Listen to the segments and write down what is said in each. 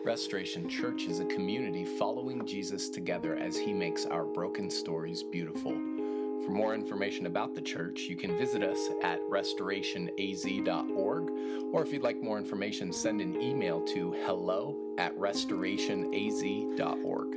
Restoration Church is a community following Jesus together as he makes our broken stories beautiful. For more information about the church, you can visit us at restorationaz.org, or if you'd like more information, send an email to hello@restorationaz.org.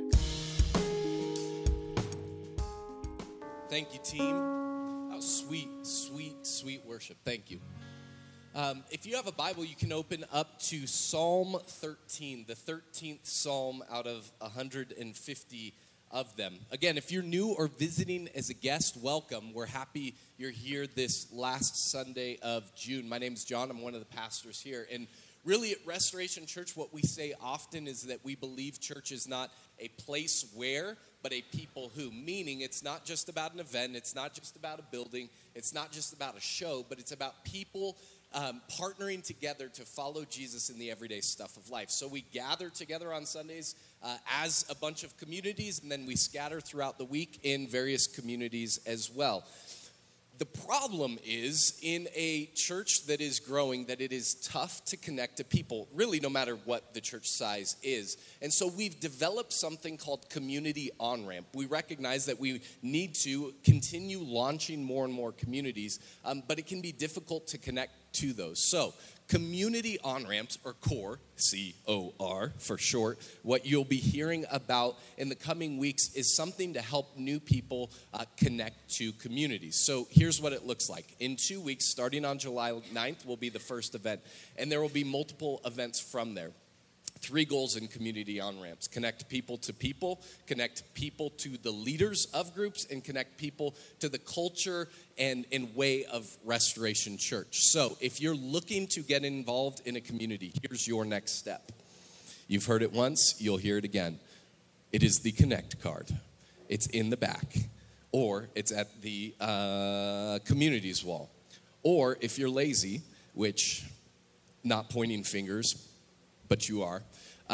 Thank you, team. That was sweet worship. Thank you. If you have a Bible, you can open up to Psalm 13, the 13th Psalm out of 150 of them. Again, if you're new or visiting as a guest, welcome. We're happy you're here this last Sunday of June. My name is John. I'm one of the pastors here. And really at Restoration Church, what we say often is that we believe church is not a place where, but a people who. Meaning it's not just about an event, it's not just about a building, it's not just about a show, but it's about people partnering together to follow Jesus in the everyday stuff of life. So we gather together on Sundays as a bunch of communities, and then we scatter throughout the week in various communities as well. The problem is, in a church that is growing, that it is tough to connect to people, really no matter what the church size is. And so we've developed something called Community On-Ramp. We recognize that we need to continue launching more and more communities, but it can be difficult to connect to those. So Community On-Ramps, or CORE, C-O-R for short, what you'll be hearing about in the coming weeks is something to help new people connect to communities. So here's what it looks like. In 2 weeks, starting on July 9th, will be the first event, and there will be multiple events from there. 3 goals in Community On-Ramps: connect people, connect people to the leaders of groups, and connect people to the culture and way of Restoration Church. So if you're looking to get involved in a community, here's your next step. You've heard it once, you'll hear it again. It is the Connect card. It's in the back, or it's at the communities wall. Or if you're lazy, which, not pointing fingers, but you are,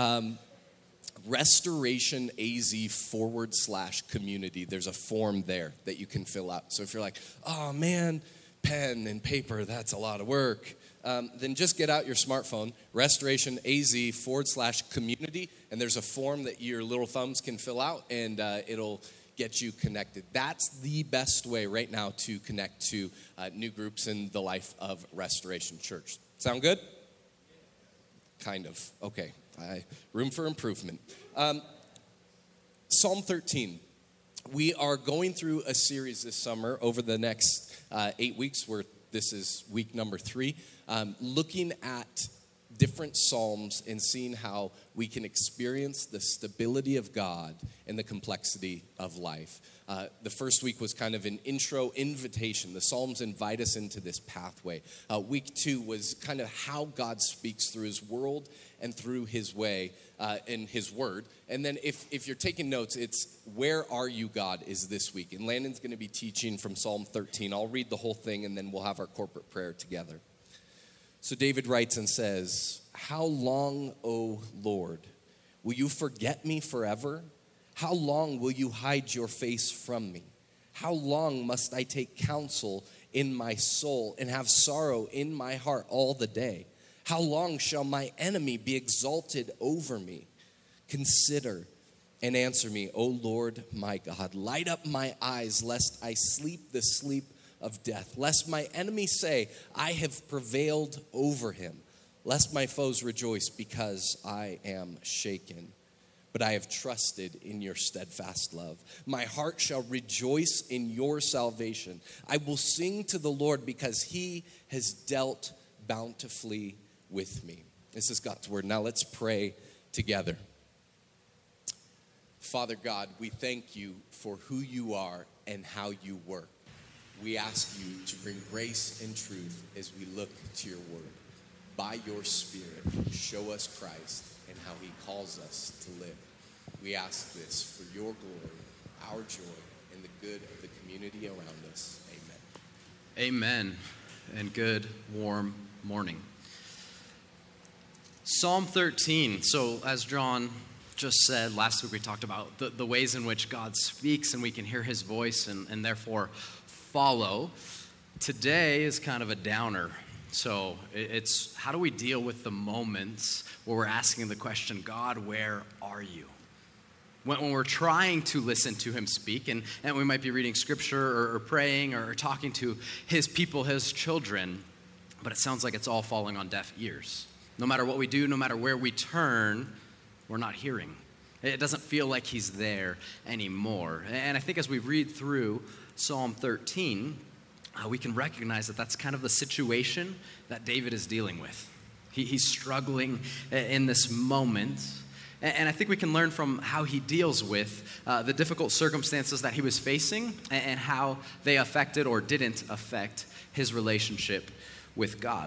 restorationaz.org/community. There's a form there that you can fill out. So if you're like, oh man, pen and paper, that's a lot of work, then just get out your smartphone, restorationaz.org/community, and there's a form that your little thumbs can fill out, and it'll get you connected. That's the best way right now to connect to new groups in the life of Restoration Church. Sound good? Kind of. Okay. Room for improvement. Psalm 13. We are going through a series this summer over the next 8 weeks, where this is week number 3, looking at different psalms and seeing how we can experience the stability of God and the complexity of life. The first week was kind of an intro invitation. The Psalms invite us into this pathway. Week 2 was kind of how God speaks through his world and through his way in his word. And then if you're taking notes, it's Where Are You, God, is this week. And Landon's going to be teaching from Psalm 13. I'll read the whole thing, and then we'll have our corporate prayer together. So David writes and says, "How long, O Lord, will you forget me forever? How long will you hide your face from me? How long must I take counsel in my soul and have sorrow in my heart all the day? How long shall my enemy be exalted over me? Consider and answer me, O Lord my God. Light up my eyes, lest I sleep the sleep of death. Lest my enemies say, I have prevailed over him. Lest my foes rejoice because I am shaken. But I have trusted in your steadfast love. My heart shall rejoice in your salvation. I will sing to the Lord because he has dealt bountifully with me." This is God's word. Now let's pray together. Father God, we thank you for who you are and how you work. We ask you to bring grace and truth as we look to your word. By your Spirit, show us Christ and how he calls us to live. We ask this for your glory, our joy, and the good of the community around us. Amen. Amen. And good, warm morning. Psalm 13. So as John just said, last week we talked about the ways in which God speaks and we can hear his voice and therefore follow. Today is kind of a downer. So it's how do we deal with the moments where we're asking the question, God, where are you? When we're trying to listen to him speak, and we might be reading scripture or praying or talking to his people, his children, but it sounds like it's all falling on deaf ears. No matter what we do, no matter where we turn, we're not hearing. It doesn't feel like he's there anymore. And I think as we read through Psalm 13, we can recognize that that's kind of the situation that David is dealing with. He's struggling in this moment. And I think we can learn from how he deals with the difficult circumstances that he was facing and how they affected or didn't affect his relationship with God.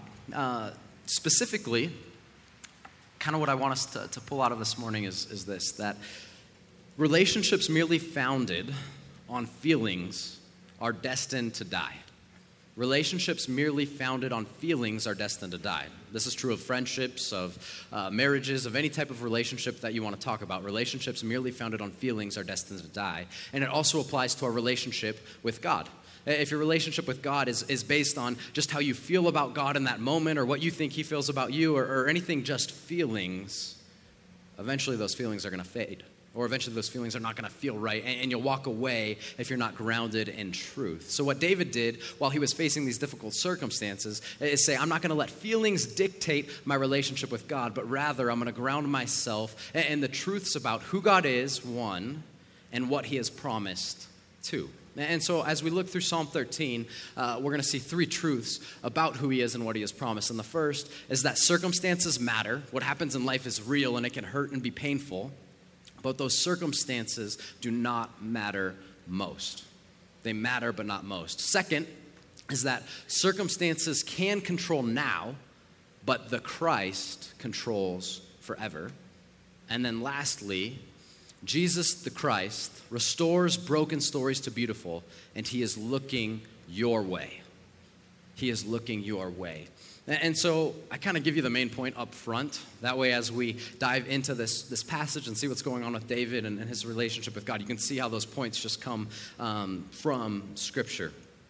Specifically, kind of what I want us to pull out of this morning is this, that relationships merely founded on feelings are destined to die. Relationships merely founded on feelings are destined to die. This is true of friendships, of marriages, of any type of relationship that you want to talk about. Relationships merely founded on feelings are destined to die. And it also applies to our relationship with God. If your relationship with God is based on just how you feel about God in that moment or what you think he feels about you or anything just feelings, eventually those feelings are going to fade. Or eventually those feelings are not going to feel right, and you'll walk away if you're not grounded in truth. So what David did while he was facing these difficult circumstances is say, I'm not going to let feelings dictate my relationship with God, but rather I'm going to ground myself in the truths about who God is, one, and what he has promised, two. And so as we look through Psalm 13, we're going to see three truths about who he is and what he has promised. And the first is that circumstances matter. What happens in life is real, and it can hurt and be painful. But those circumstances do not matter most. They matter, but not most. Second is that circumstances can control now, but the Christ controls forever. And then lastly, Jesus the Christ restores broken stories to beautiful, and he is looking your way. He is looking your way. And so I kind of give you the main point up front. That way, as we dive into this passage and see what's going on with David and his relationship with God, you can see how those points just come from Scripture.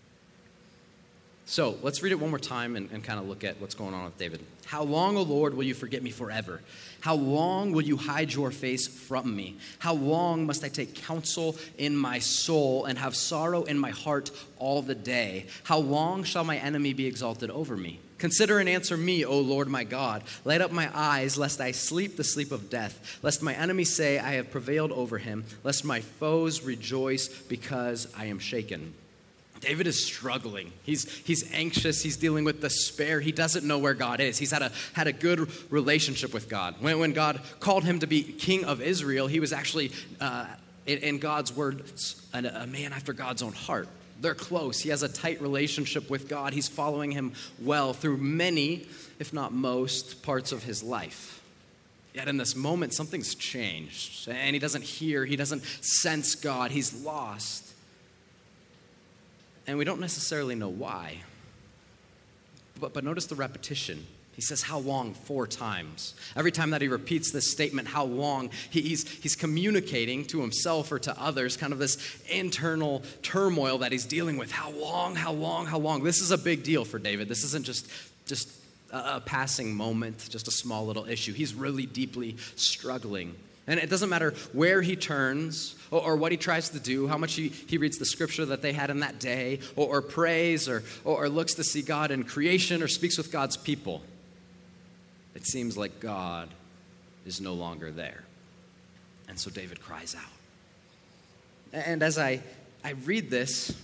So let's read it one more time and kind of look at what's going on with David. How long, O Lord, will you forget me forever? How long will you hide your face from me? How long must I take counsel in my soul and have sorrow in my heart all the day? How long shall my enemy be exalted over me? Consider and answer me, O Lord my God. Light up my eyes, lest I sleep the sleep of death, lest my enemy say, I have prevailed over him, lest my foes rejoice because I am shaken. David is struggling. He's anxious. He's dealing with despair. He doesn't know where God is. He's had a good relationship with God. When God called him to be king of Israel, he was actually, in God's words, a man after God's own heart. They're close. He has a tight relationship with God. He's following him well through many, if not most, parts of his life. Yet in this moment, something's changed. And he doesn't hear. He doesn't sense God. He's lost. And we don't necessarily know why. But notice the repetition. He says, how long? 4 times. Every time that he repeats this statement, how long, he's communicating to himself or to others kind of this internal turmoil that he's dealing with. How long, how long, how long? This is a big deal for David. This isn't just a passing moment, just a small little issue. He's really deeply struggling. And it doesn't matter where he turns or what he tries to do, how much he reads the scripture that they had in that day or prays or looks to see God in creation or speaks with God's people. It seems like God is no longer there. And so David cries out. And as I read this,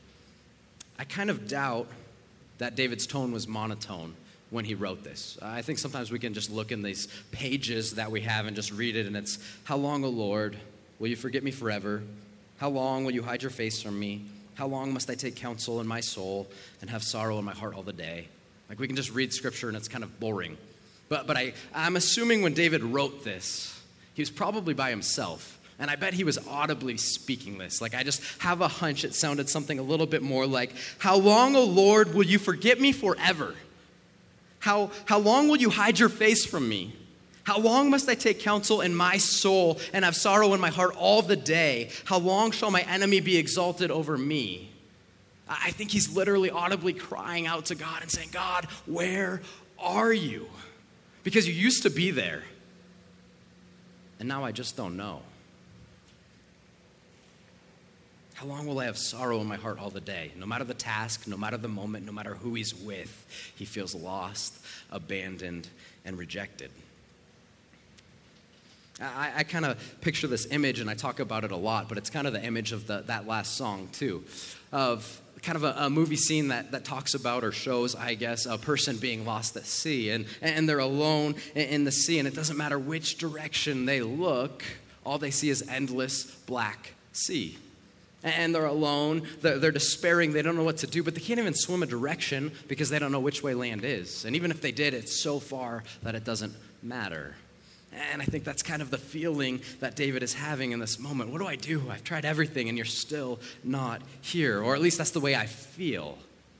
I kind of doubt that David's tone was monotone when he wrote this. I think sometimes we can just look in these pages that we have and just read it, and it's, how long, O Lord, will you forget me forever? How long will you hide your face from me? How long must I take counsel in my soul and have sorrow in my heart all the day? Like, we can just read scripture and it's kind of boring. But I'm assuming when David wrote this, he was probably by himself. And I bet he was audibly speaking this. Like, I just have a hunch it sounded something a little bit more like, how long, O Lord, will you forget me forever? How long will you hide your face from me? How long must I take counsel in my soul and have sorrow in my heart all the day? How long shall my enemy be exalted over me? I think he's literally audibly crying out to God and saying, God, where are you? Because you used to be there, and now I just don't know. How long will I have sorrow in my heart all the day? No matter the task, no matter the moment, no matter who he's with, he feels lost, abandoned, and rejected. I kind of picture this image, and I talk about it a lot, but it's kind of the image of that last song, too, of kind of a movie scene that talks about or shows, I guess, a person being lost at sea, and they're alone in the sea, and it doesn't matter which direction they look, all they see is endless black sea. And they're alone, they're despairing, they don't know what to do, but they can't even swim a direction because they don't know which way land is. And even if they did, it's so far that it doesn't matter. And I think that's kind of the feeling that David is having in this moment. What do I do? I've tried everything and you're still not here. Or at least that's the way I feel.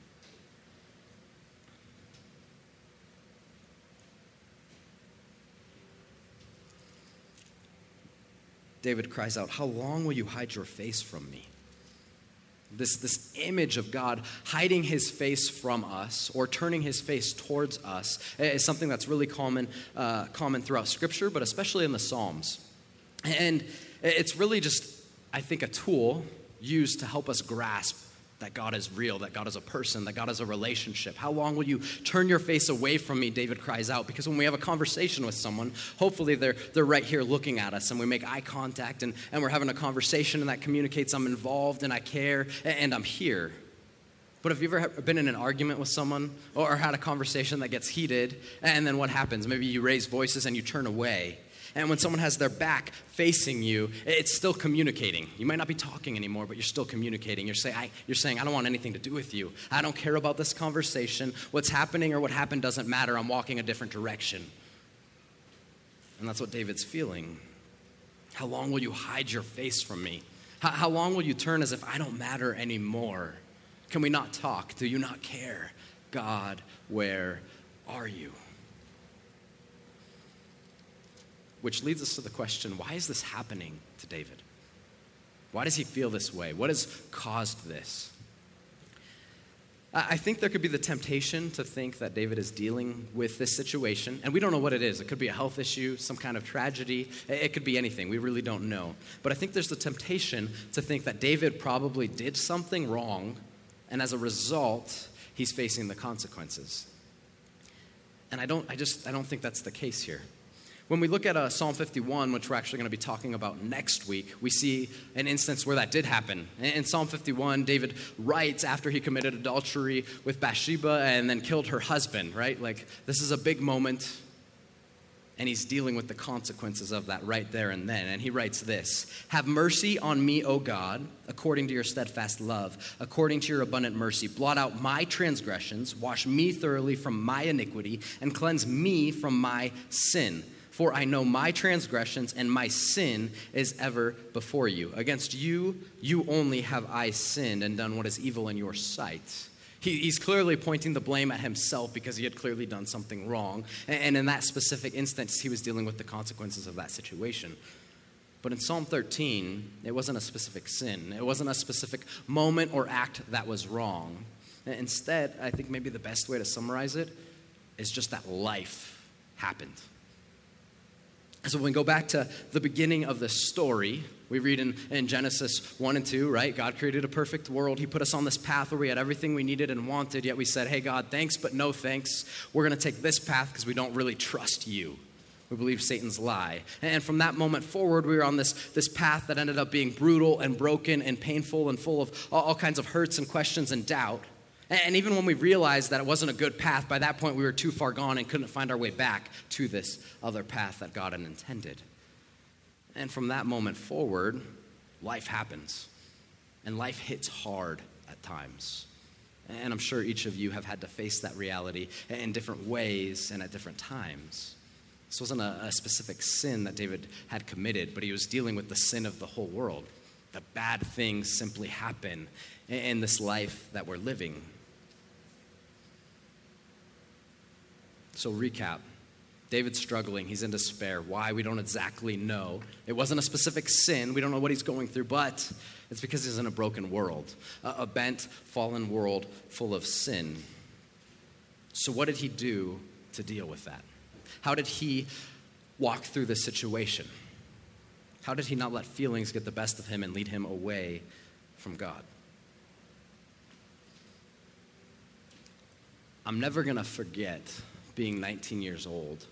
David cries out, how long will you hide your face from me? This image of God hiding his face from us or turning his face towards us is something that's really common throughout Scripture, but especially in the Psalms. And it's really just, I think, a tool used to help us grasp that God is real, that God is a person, that God is a relationship. How long will you turn your face away from me, David cries out, because when we have a conversation with someone, hopefully they're right here looking at us and we make eye contact and we're having a conversation and that communicates I'm involved and I care and I'm here. But have you ever been in an argument with someone or had a conversation that gets heated and then what happens? Maybe you raise voices and you turn away. And when someone has their back facing you, it's still communicating. You might not be talking anymore, but you're still communicating. You're saying, I don't want anything to do with you. I don't care about this conversation. What's happening or what happened doesn't matter. I'm walking a different direction. And that's what David's feeling. How long will you hide your face from me? How long will you turn as if I don't matter anymore? Can we not talk? Do you not care? God, where are you? Which leads us to the question, why is this happening to David? Why does he feel this way? What has caused this? I think there could be the temptation to think that David is dealing with this situation, and we don't know what it is. It could be a health issue, some kind of tragedy. It could be anything. We really don't know. But I think there's the temptation to think that David probably did something wrong, and as a result, he's facing the consequences. And I don't think that's the case here. When we look at Psalm 51, which we're actually going to be talking about next week, we see an instance where that did happen. In Psalm 51, David writes after he committed adultery with Bathsheba and then killed her husband, right? Like, this is a big moment, and he's dealing with the consequences of that right there and then. And he writes this, have mercy on me, O God, according to your steadfast love, according to your abundant mercy. Blot out my transgressions, wash me thoroughly from my iniquity, and cleanse me from my sin. For I know my transgressions and my sin is ever before you. Against you, you only have I sinned and done what is evil in your sight. He's clearly pointing the blame at himself because he had clearly done something wrong. And in that specific instance, he was dealing with the consequences of that situation. But in Psalm 13, it wasn't a specific sin. It wasn't a specific moment or act that was wrong. Instead, I think maybe the best way to summarize it is just that life happened. So when we go back to the beginning of the story, we read in Genesis 1 and 2, right? God created a perfect world. He put us on this path where we had everything we needed and wanted, yet we said, hey, God, thanks, but no thanks. We're going to take this path because we don't really trust you. We believe Satan's lie. And from that moment forward, we were on this path that ended up being brutal and broken and painful and full of all kinds of hurts and questions and doubt. And even when we realized that it wasn't a good path, by that point we were too far gone and couldn't find our way back to this other path that God had intended. And from that moment forward, life happens. And life hits hard at times. And I'm sure each of you have had to face that reality in different ways and at different times. This wasn't a specific sin that David had committed, but he was dealing with the sin of the whole world. The bad things simply happen in this life that we're living. So recap, David's struggling. He's in despair. Why? We don't exactly know. It wasn't a specific sin. We don't know what he's going through, but it's because he's in a broken world, a bent, fallen world full of sin. So what did he do to deal with that? How did he walk through this situation? How did he not let feelings get the best of him and lead him away from God? I'm never going to forget being 19 years old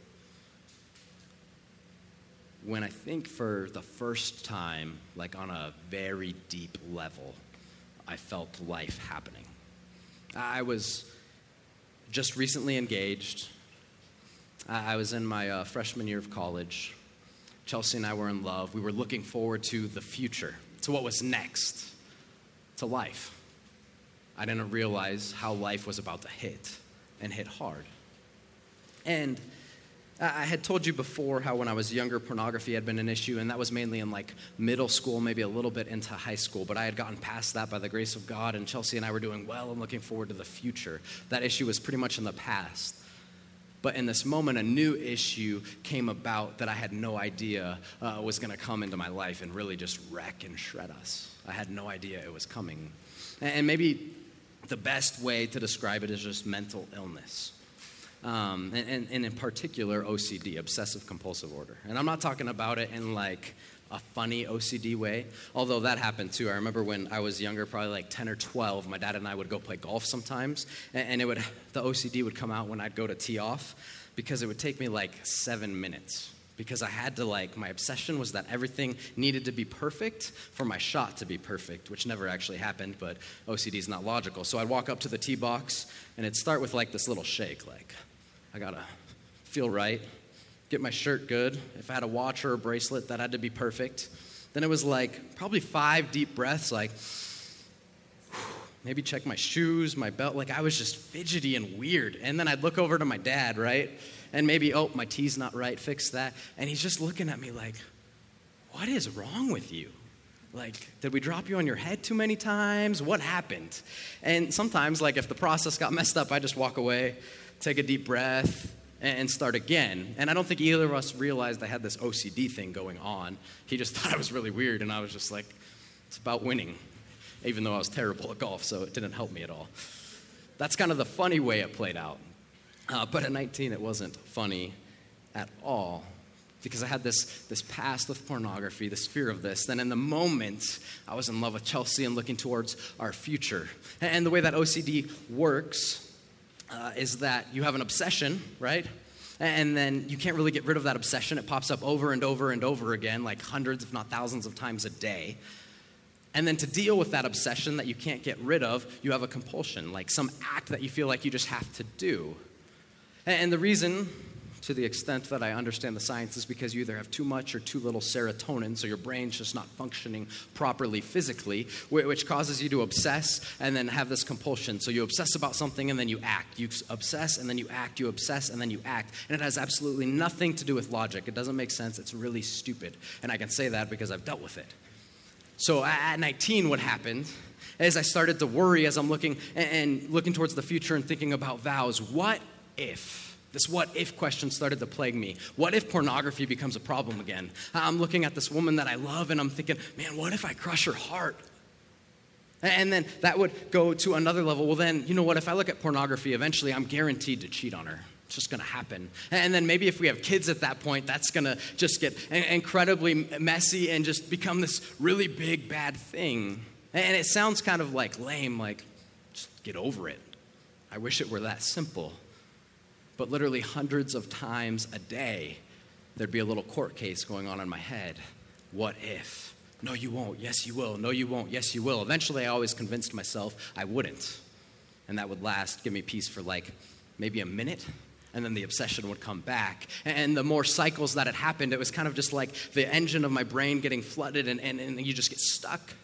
when I think for the first time, like on a very deep level, I felt life happening. I was just recently engaged. I was in my freshman year of college. Chelsea and I were in love. We were looking forward to the future, to what was next, to life. I didn't realize how life was about to hit, and hit hard. And I had told you before how when I was younger, pornography had been an issue, and that was mainly in like middle school, maybe a little bit into high school, but I had gotten past that by the grace of God, and Chelsea and I were doing well and looking forward to the future. That issue was pretty much in the past. But in this moment, a new issue came about that I had no idea was going to come into my life and really just wreck and shred us. I had no idea it was coming. And maybe the best way to describe it is just mental illness. And in particular, OCD, obsessive compulsive order. And I'm not talking about it in like a funny OCD way, although that happened too. I remember when I was younger, probably like 10 or 12, my dad and I would go play golf sometimes, and the OCD would come out when I'd go to tee off, because it would take me like 7 minutes. Because I had to my obsession was that everything needed to be perfect for my shot to be perfect, which never actually happened, but OCD is not logical. So I'd walk up to the tee box, and it'd start with like this little shake, like, I gotta feel right, get my shirt good. If I had a watch or a bracelet, that had to be perfect. Then it was like probably 5 deep breaths, like, maybe check my shoes, my belt. Like I was just fidgety and weird. And then I'd look over to my dad, right? And maybe, oh, my tee's not right, fix that. And he's just looking at me like, what is wrong with you? Like, did we drop you on your head too many times? What happened? And sometimes, like, if the process got messed up, I just walk away, take a deep breath, and start again. And I don't think either of us realized I had this OCD thing going on. He just thought I was really weird, and I was just like, it's about winning, even though I was terrible at golf, so it didn't help me at all. That's kind of the funny way it played out. But at 19, it wasn't funny at all, because I had this past with pornography, this fear of this. Then in the moment, I was in love with Chelsea and looking towards our future. And the way that OCD works is that you have an obsession, right? And then you can't really get rid of that obsession. It pops up over and over and over again, like hundreds, if not thousands of times a day. And then to deal with that obsession that you can't get rid of, you have a compulsion, like some act that you feel like you just have to do. And the reason, to the extent that I understand the science, is because you either have too much or too little serotonin, so your brain's just not functioning properly physically, which causes you to obsess and then have this compulsion. So you obsess about something and then you act. You obsess and then you act. You obsess and then you act. And it has absolutely nothing to do with logic. It doesn't make sense. It's really stupid. And I can say that because I've dealt with it. So at 19, what happened is I started to worry as I'm looking towards the future and thinking about vows. What if? This what if question started to plague me. What if pornography becomes a problem again? I'm looking at this woman that I love and I'm thinking, man, what if I crush her heart? And then that would go to another level. Well then, you know what, if I look at pornography, eventually I'm guaranteed to cheat on her. It's just gonna happen. And then maybe if we have kids at that point, that's gonna just get incredibly messy and just become this really big, bad thing. And it sounds kind of like lame, like just get over it. I wish it were that simple. But literally hundreds of times a day, there'd be a little court case going on in my head. What if? No, you won't. Yes, you will. No, you won't. Yes, you will. Eventually, I always convinced myself I wouldn't. And that would give me peace for like maybe a minute. And then the obsession would come back. And the more cycles that had happened, it was kind of just like the engine of my brain getting flooded and you just get stuck.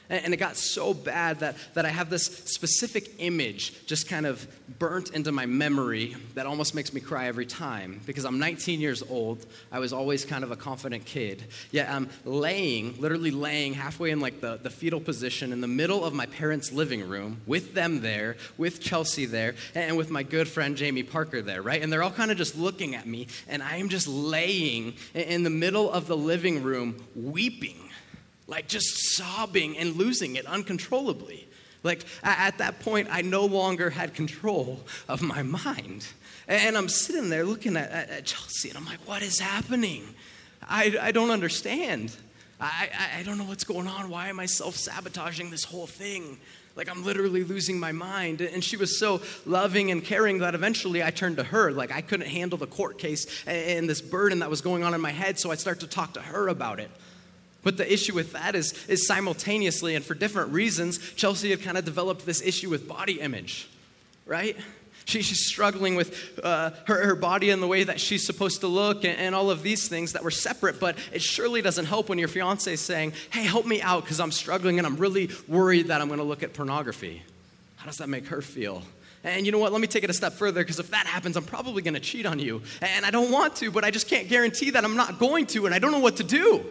And it got so bad that I have this specific image just kind of burnt into my memory that almost makes me cry every time. Because I'm 19 years old. I was always kind of a confident kid. Yet I'm literally laying halfway in like the fetal position in the middle of my parents' living room with them there, with Chelsea there, and with my good friend Jamie Parker there, right? And they're all kind of just looking at me, and I am just laying in the middle of the living room weeping. Like just sobbing and losing it uncontrollably. Like at that point, I no longer had control of my mind. And I'm sitting there looking at Chelsea, and I'm like, what is happening? I don't understand. I don't know what's going on. Why am I self-sabotaging this whole thing? Like I'm literally losing my mind. And she was so loving and caring that eventually I turned to her. Like I couldn't handle the court case and this burden that was going on in my head, so I start to talk to her about it. But the issue with that is simultaneously and for different reasons, Chelsea had kind of developed this issue with body image, right? She's struggling with her body and the way that she's supposed to look and all of these things that were separate, but it surely doesn't help when your fiance is saying, hey, help me out because I'm struggling and I'm really worried that I'm going to look at pornography. How does that make her feel? And you know what, let me take it a step further, because if that happens, I'm probably going to cheat on you. And I don't want to, but I just can't guarantee that I'm not going to, and I don't know what to do.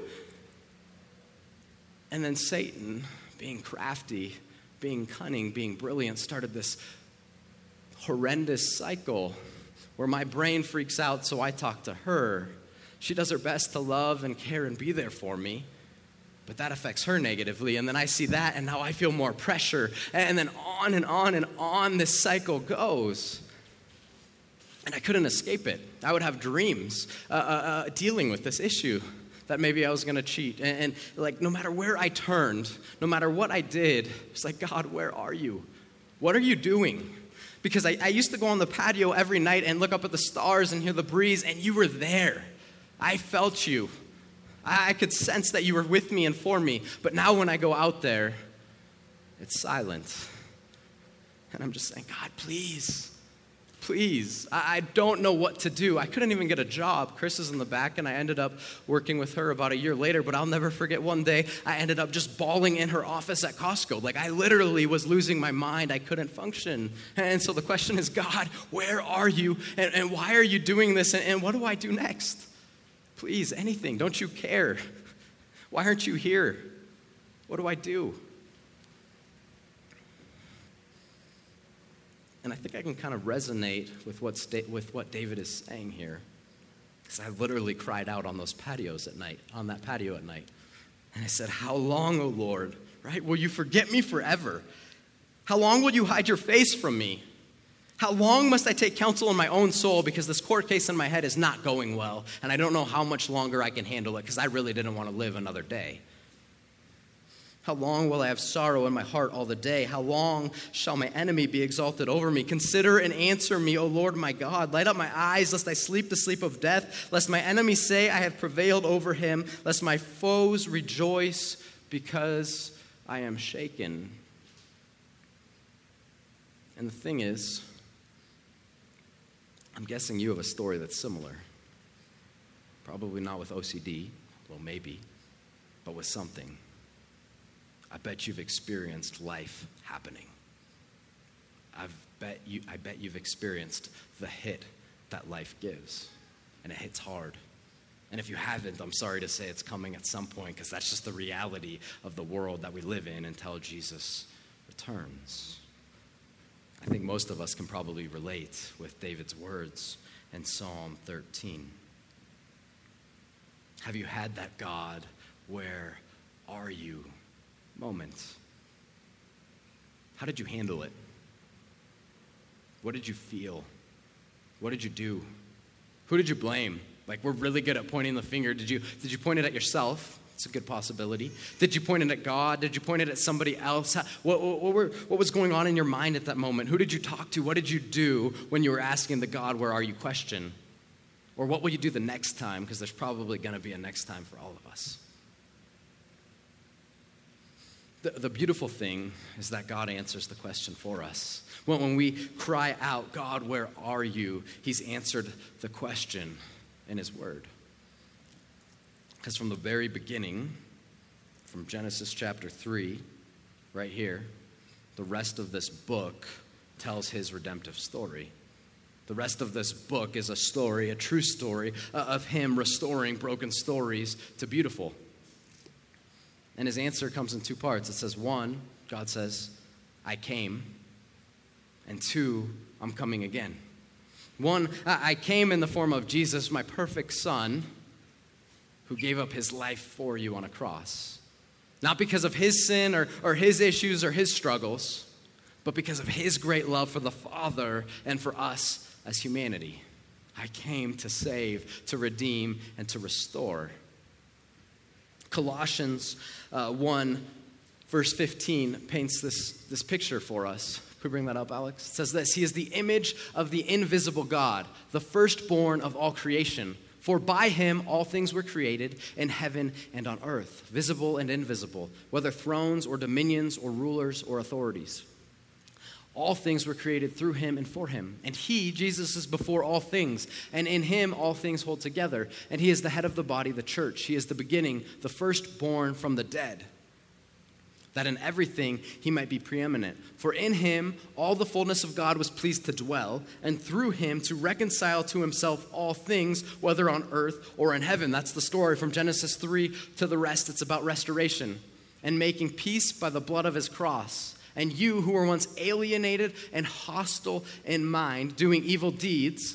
And then Satan, being crafty, being cunning, being brilliant, started this horrendous cycle where my brain freaks out, so I talk to her. She does her best to love and care and be there for me, but that affects her negatively. And then I see that, and now I feel more pressure. And then on and on and on this cycle goes. And I couldn't escape it. I would have dreams dealing with this issue. That maybe I was going to cheat. And like no matter where I turned, no matter what I did, it's like, God, where are you? What are you doing? Because I used to go on the patio every night and look up at the stars and hear the breeze, and you were there. I felt you. I could sense that you were with me and for me. But now when I go out there, it's silent. And I'm just saying, God, please. Please, I don't know what to do. I couldn't even get a job. Chris is in the back, and I ended up working with her about a year later, but I'll never forget one day, I ended up just bawling in her office at Costco. Like, I literally was losing my mind. I couldn't function. And so the question is, God, where are you? And why are you doing this? And what do I do next? Please, anything. Don't you care? Why aren't you here? What do I do? And I think I can kind of resonate with what David is saying here. Because I literally cried out on those patios at night, on that patio at night. And I said, how long, O Lord, right? Will you forget me forever? How long will you hide your face from me? How long must I take counsel in my own soul, because this court case in my head is not going well, and I don't know how much longer I can handle it, because I really didn't want to live another day. How long will I have sorrow in my heart all the day? How long shall my enemy be exalted over me? Consider and answer me, O Lord my God. Light up my eyes, lest I sleep the sleep of death, lest my enemies say I have prevailed over him, lest my foes rejoice because I am shaken. And the thing is, I'm guessing you have a story that's similar. Probably not with OCD, well, maybe, but with something. I bet you've experienced life happening. I bet you've experienced the hit that life gives, and it hits hard. And if you haven't, I'm sorry to say it's coming at some point, because that's just the reality of the world that we live in until Jesus returns. I think most of us can probably relate with David's words in Psalm 13. Have you had that God, where are you moment? How did you handle it? What did you feel? What did you do? Who did you blame? Like, we're really good at pointing the finger. Did you point it at yourself? It's a good possibility. Did you point it at God? Did you point it at somebody else? What was going on in your mind at that moment? Who did you talk to? What did you do when you were asking the God, where are you question? Or what will you do the next time? Because there's probably going to be a next time for all of us. The beautiful thing is that God answers the question for us. When we cry out, God, where are you? He's answered the question in his word. Because from the very beginning, from Genesis chapter 3, right here, the rest of this book tells his redemptive story. The rest of this book is a story, a true story, of him restoring broken stories to beautiful. And his answer comes in two parts. It says, one, God says, I came. And two, I'm coming again. One, I came in the form of Jesus, my perfect son, who gave up his life for you on a cross. Not because of his sin or his issues or his struggles, but because of his great love for the Father and for us as humanity. I came to save, to redeem, and to restore. Colossians 1, verse 15 paints this picture for us. Could we bring that up, Alex? It says this, He is the image of the invisible God, the firstborn of all creation. For by him all things were created in heaven and on earth, visible and invisible, whether thrones or dominions or rulers or authorities. All things were created through him and for him. And he, Jesus, is before all things, and in him all things hold together. And he is the head of the body, the church. He is the beginning, the firstborn from the dead, that in everything he might be preeminent. For in him all the fullness of God was pleased to dwell, and through him to reconcile to himself all things, whether on earth or in heaven. That's the story from Genesis 3 to the rest. It's about restoration and making peace by the blood of his cross. And you who were once alienated and hostile in mind, doing evil deeds.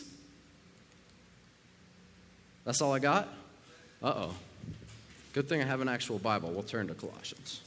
That's all I got? Uh-oh. Good thing I have an actual Bible. We'll turn to Colossians.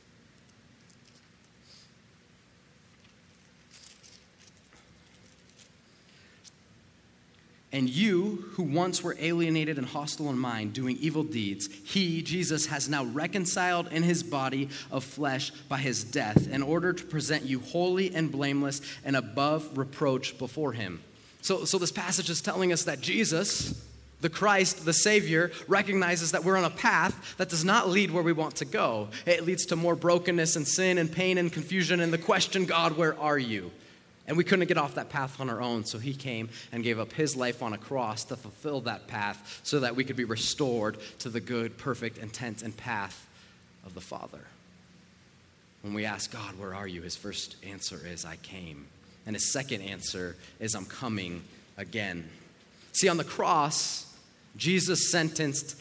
And you, who once were alienated and hostile in mind, doing evil deeds, he, Jesus, has now reconciled in his body of flesh by his death, in order to present you holy and blameless and above reproach before him. So this passage is telling us that Jesus, the Christ, the Savior, recognizes that we're on a path that does not lead where we want to go. It leads to more brokenness and sin and pain and confusion and the question, God, where are you? And we couldn't get off that path on our own, so he came and gave up his life on a cross to fulfill that path so that we could be restored to the good, perfect intent and path of the Father. When we ask God, where are you? His first answer is, I came. And his second answer is, I'm coming again. See, on the cross, Jesus sentenced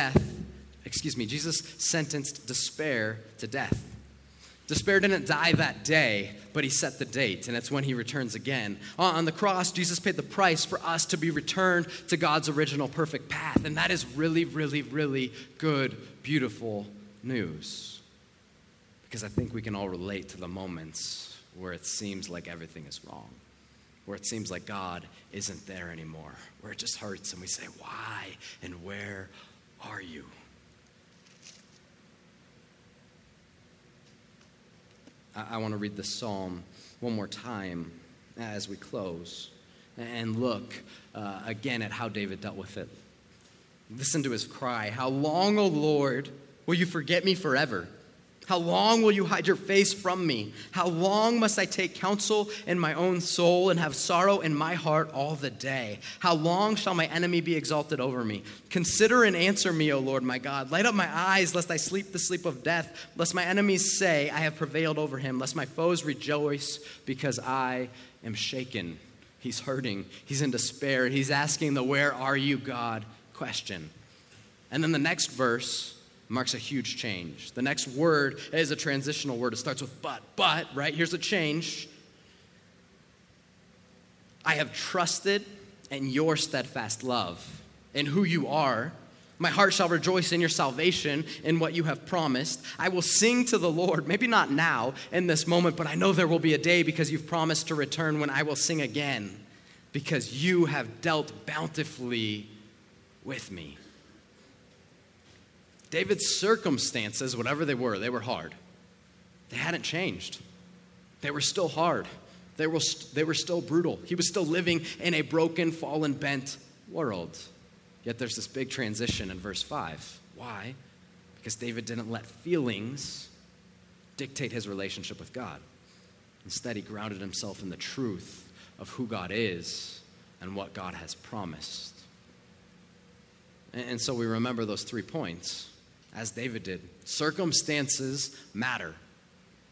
despair to death. Despair didn't die that day, but he set the date, and it's when he returns again. On the cross, Jesus paid the price for us to be returned to God's original perfect path, and that is really, really, really good, beautiful news. Because I think we can all relate to the moments where it seems like everything is wrong, where it seems like God isn't there anymore, where it just hurts, and we say, why and where are you? I want to read the psalm one more time as we close and look again at how David dealt with it. Listen to his cry. How long, O Lord, will you forget me forever? How long will you hide your face from me? How long must I take counsel in my own soul and have sorrow in my heart all the day? How long shall my enemy be exalted over me? Consider and answer me, O Lord my God. Light up my eyes, lest I sleep the sleep of death, lest my enemies say, I have prevailed over him, lest my foes rejoice because I am shaken. He's hurting. He's in despair. He's asking the where are you, God question. And then the next verse marks a huge change. The next word is a transitional word. It starts with but, right? Here's a change. I have trusted in your steadfast love, in who you are. My heart shall rejoice in your salvation, in what you have promised. I will sing to the Lord, maybe not now in this moment, but I know there will be a day because you've promised to return when I will sing again, because you have dealt bountifully with me. David's circumstances, whatever they were hard. They hadn't changed. They were still hard. They were still brutal. He was still living in a broken, fallen, bent world. Yet there's this big transition in verse 5. Why? Because David didn't let feelings dictate his relationship with God. Instead, he grounded himself in the truth of who God is and what God has promised. And so we remember those 3 points, as David did. Circumstances matter.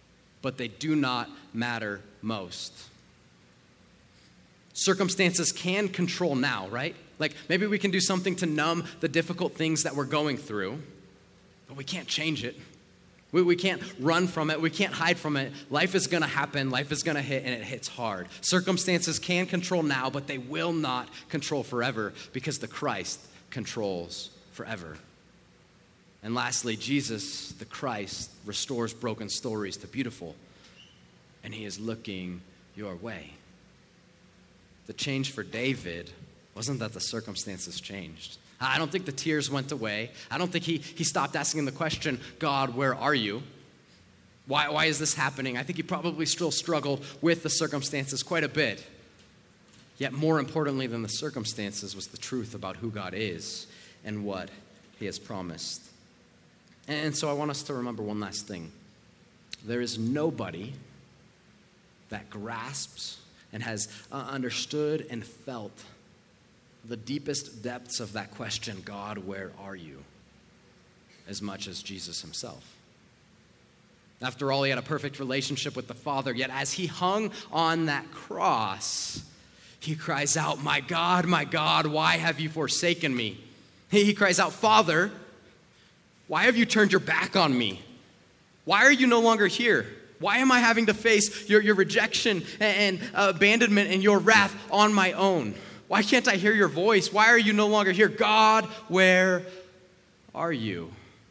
but they do not matter most. Circumstances can control now, right? Like maybe we can do something to numb the difficult things that we're going through, but we can't change it. We can't run from it. We can't hide from it. Life is going to happen. Life is going to hit, and it hits hard. Circumstances can control now, but they will not control forever because the Christ controls forever. And lastly, Jesus, the Christ, restores broken stories to beautiful, and he is looking your way. The change for David wasn't that the circumstances changed. I don't think the tears went away. I don't think he stopped asking the question, God, where are you? Why is this happening? I think he probably still struggled with the circumstances quite a bit. Yet more importantly than the circumstances was the truth about who God is and what he has promised. And so I want us to remember one last thing. There is nobody that grasps and has understood and felt the deepest depths of that question, God, where are you? As much as Jesus himself. After all, he had a perfect relationship with the Father, yet as he hung on that cross, he cries out, my God, why have you forsaken me? He cries out, Father, why have you turned your back on me? Why are you no longer here? Why am I having to face your rejection and abandonment and your wrath on my own? Why can't I hear your voice? Why are you no longer here? God, where are you?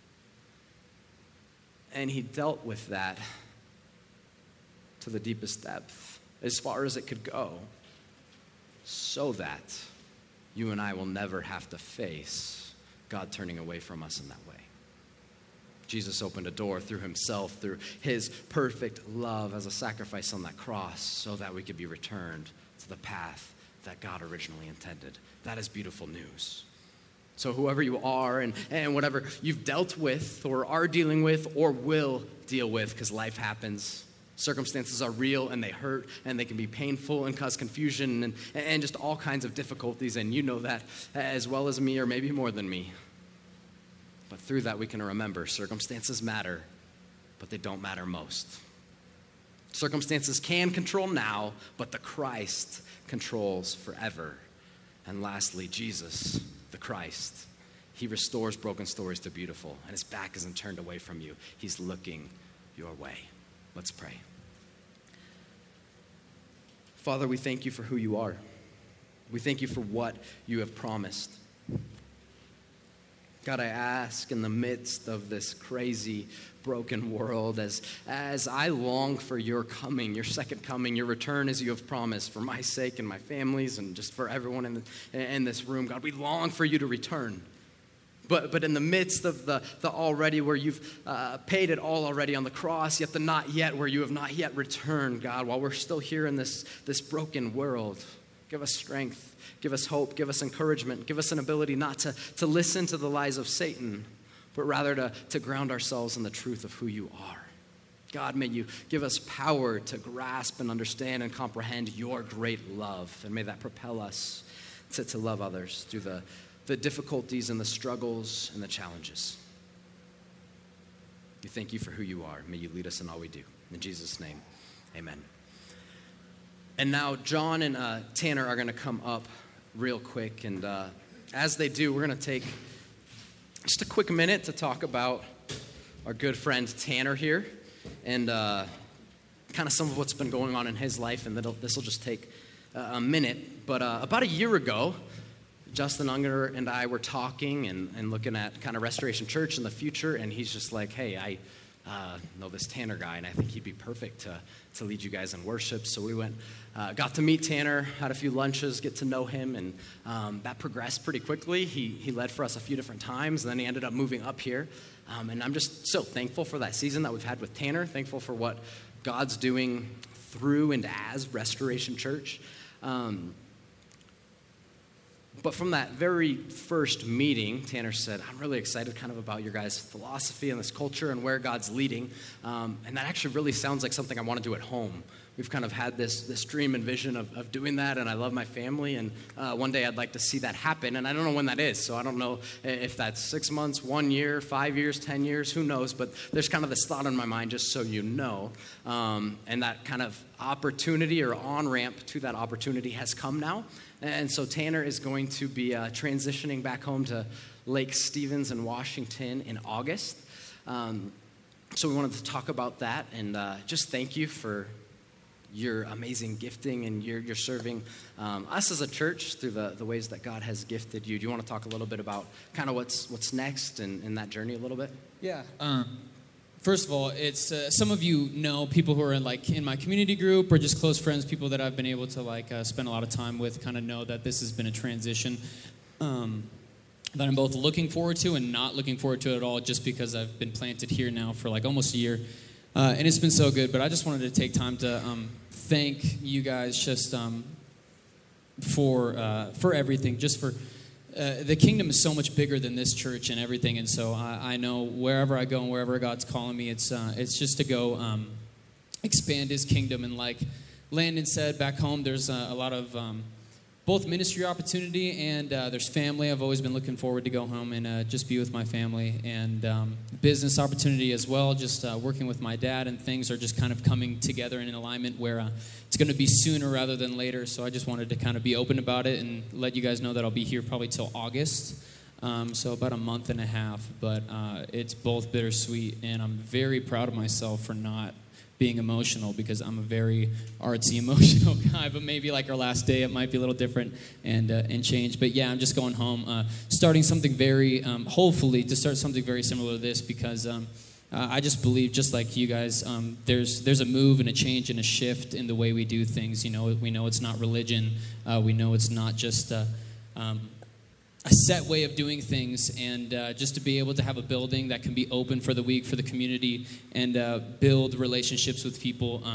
And he dealt with that to the deepest depth, as far as it could go, so that you and I will never have to face God turning away from us in that way. Jesus opened a door through himself, through his perfect love as a sacrifice on that cross, so that we could be returned to the path that God originally intended. That is beautiful news. So whoever you are and whatever you've dealt with or are dealing with or will deal with, because life happens, circumstances are real and they hurt and they can be painful and cause confusion and just all kinds of difficulties, and you know that as well as me or maybe more than me. But through that we can remember circumstances matter, but they don't matter most. Circumstances can control now, but the Christ controls forever. And lastly, Jesus, the Christ, he restores broken stories to beautiful, and his back isn't turned away from you. He's looking your way. Let's pray. Father, we thank you for who you are. We thank you for what you have promised. God, I ask in the midst of this crazy, broken world, as I long for your coming, your second coming, your return as you have promised, for my sake and my family's and just for everyone in this room, God, we long for you to return. But in the midst of the already, where you've paid it all already on the cross, yet the not yet, where you have not yet returned, God, while we're still here in this broken world, give us strength. Give us hope, give us encouragement, give us an ability not to listen to the lies of Satan, but rather to ground ourselves in the truth of who you are. God, may you give us power to grasp and understand and comprehend your great love, and may that propel us to love others through the difficulties and the struggles and the challenges. We thank you for who you are. May you lead us in all we do. In Jesus' name, amen. And now John and Tanner are going to come up real quick, and as they do, we're going to take just a quick minute to talk about our good friend Tanner here, and kind of some of what's been going on in his life, and this will just take a minute. But about a year ago, Justin Unger and I were talking and looking at kind of Restoration Church in the future, and he's just like, hey, I know this Tanner guy, and I think he'd be perfect to lead you guys in worship. So we went, got to meet Tanner, had a few lunches, get to know him, and that progressed pretty quickly. He led for us a few different times, and then he ended up moving up here. And I'm just so thankful for that season that we've had with Tanner, thankful for what God's doing through and as Restoration Church. But from that very first meeting, Tanner said, I'm really excited kind of about your guys' philosophy and this culture and where God's leading. And that actually really sounds like something I want to do at home. We've kind of had this dream and vision of doing that, and I love my family, and one day I'd like to see that happen, and I don't know when that is, so I don't know if that's 6 months, 1 year, 5 years, 10 years, who knows, but there's kind of this thought in my mind, just so you know, and that kind of opportunity or on-ramp to that opportunity has come now, and so Tanner is going to be transitioning back home to Lake Stevens in Washington in August, so we wanted to talk about that, and just thank you for your amazing gifting and you're serving us as a church through the ways that God has gifted you. Do you want to talk a little bit about kind of what's next in that journey a little bit? Yeah. First of all, it's some of you know people who are in my community group or just close friends, people that I've been able to spend a lot of time with, kind of know that this has been a transition that I'm both looking forward to and not looking forward to at all, just because I've been planted here now for almost a year. And it's been so good, but I just wanted to take time to thank you guys just for everything, just for the kingdom is so much bigger than this church and everything, and so I know wherever I go and wherever God's calling me, it's just to go expand His kingdom. And like Landon said, back home there's a lot of both ministry opportunity and there's family. I've always been looking forward to go home and just be with my family, and business opportunity as well, just working with my dad, and things are just kind of coming together in an alignment where it's going to be sooner rather than later. So I just wanted to kind of be open about it and let you guys know that I'll be here probably till August, so about a month and a half, but it's both bittersweet, and I'm very proud of myself for not being emotional, because I'm a very artsy, emotional guy, but maybe like our last day, it might be a little different and change. But yeah, I'm just going home, starting something very, hopefully to start something very similar to this, because I just believe, just like you guys, there's a move and a change and a shift in the way we do things. You know, we know it's not religion. We know it's not just a set way of doing things, and just to be able to have a building that can be open for the week, for the community, and build relationships with people,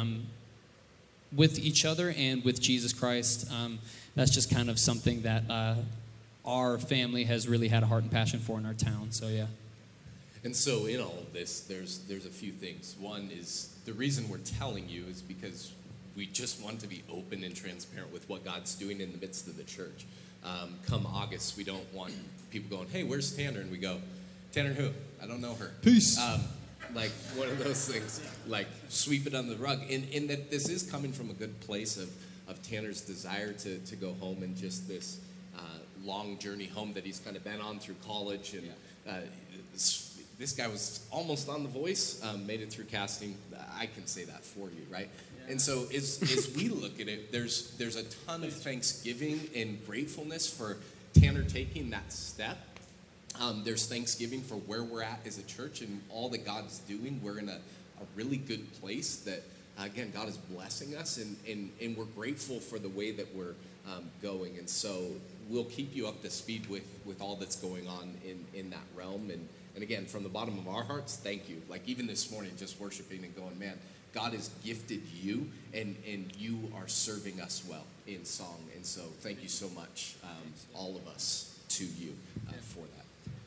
with each other and with Jesus Christ. That's just kind of something that our family has really had a heart and passion for in our town, so yeah. And so in all of this, there's a few things. One is, the reason we're telling you is because we just want to be open and transparent with what God's doing in the midst of the church. Come August, we don't want people going, hey, where's Tanner? And we go, Tanner who? I don't know her. Peace. Like one of those things, like sweep it under the rug. In that this is coming from a good place of Tanner's desire to go home, and just this long journey home that he's kind of been on through college. And this guy was almost on The Voice, made it through casting. I can say that for you, right? And so as we look at it, there's a ton of thanksgiving and gratefulness for Tanner taking that step. There's thanksgiving for where we're at as a church and all that God's doing. We're in a really good place that, again, God is blessing us, and we're grateful for the way that we're going. And so we'll keep you up to speed with all that's going on in that realm. And again, from the bottom of our hearts, thank you. Like even this morning, just worshiping and going, man, God has gifted you, and you are serving us well in song. And so thank you so much, all of us, to you for that.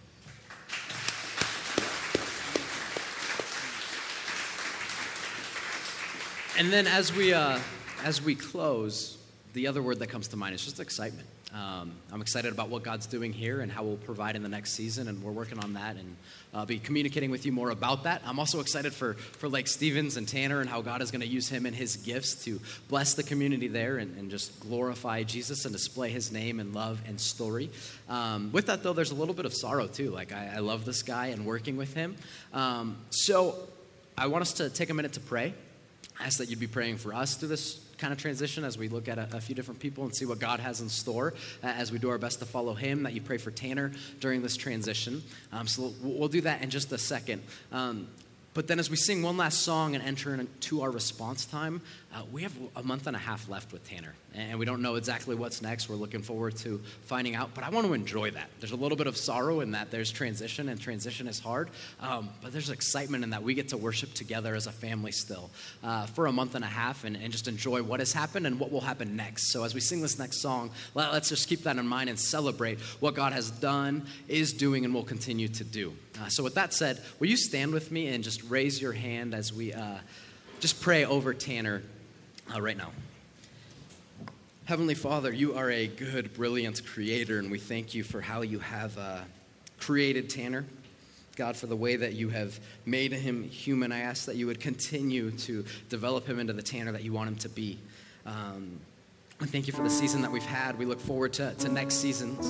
And then as we close, the other word that comes to mind is just excitement. I'm excited about what God's doing here and how we'll provide in the next season, and we're working on that, and I'll be communicating with you more about that. I'm also excited for Lake Stevens and Tanner, and how God is going to use him and his gifts to bless the community there and just glorify Jesus and display his name and love and story. With that, though, there's a little bit of sorrow, too. Like, I love this guy and working with him. So I want us to take a minute to pray. I ask that you'd be praying for us through this kind of transition as we look at a few different people and see what God has in store as we do our best to follow him, that you pray for Tanner during this transition. So we'll do that in just a second. But then as we sing one last song and enter into our response time, we have a month and a half left with Tanner, and we don't know exactly what's next. We're looking forward to finding out, but I want to enjoy that. There's a little bit of sorrow in that there's transition, and transition is hard, but there's excitement in that we get to worship together as a family still for a month and a half and just enjoy what has happened and what will happen next. So as we sing this next song, let's just keep that in mind and celebrate what God has done, is doing, and will continue to do. So with that said, will you stand with me and just raise your hand as we just pray over Tanner right now. Heavenly Father, you are a good, brilliant creator, and we thank you for how you have created Tanner. God, for the way that you have made him human, I ask that you would continue to develop him into the Tanner that you want him to be. I thank you for the season that we've had. We look forward to next seasons.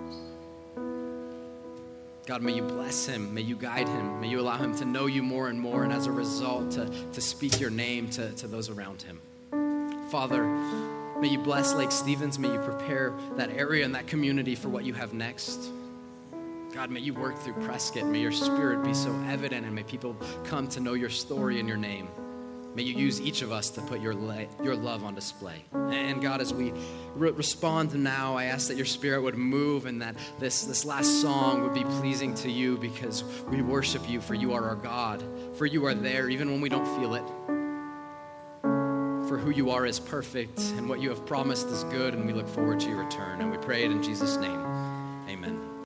God, may you bless him. May you guide him. May you allow him to know you more and more, and as a result, to speak your name to those around him. Father, may you bless Lake Stevens. May you prepare that area and that community for what you have next. God, may you work through Prescott. May your spirit be so evident, and may people come to know your story and your name. May you use each of us to put your love on display. And God, as we respond now, I ask that your spirit would move and that this last song would be pleasing to you, because we worship you, for you are our God. For you are there even when we don't feel it. For who you are is perfect, and what you have promised is good, and we look forward to your return. And we pray it in Jesus' name. Amen.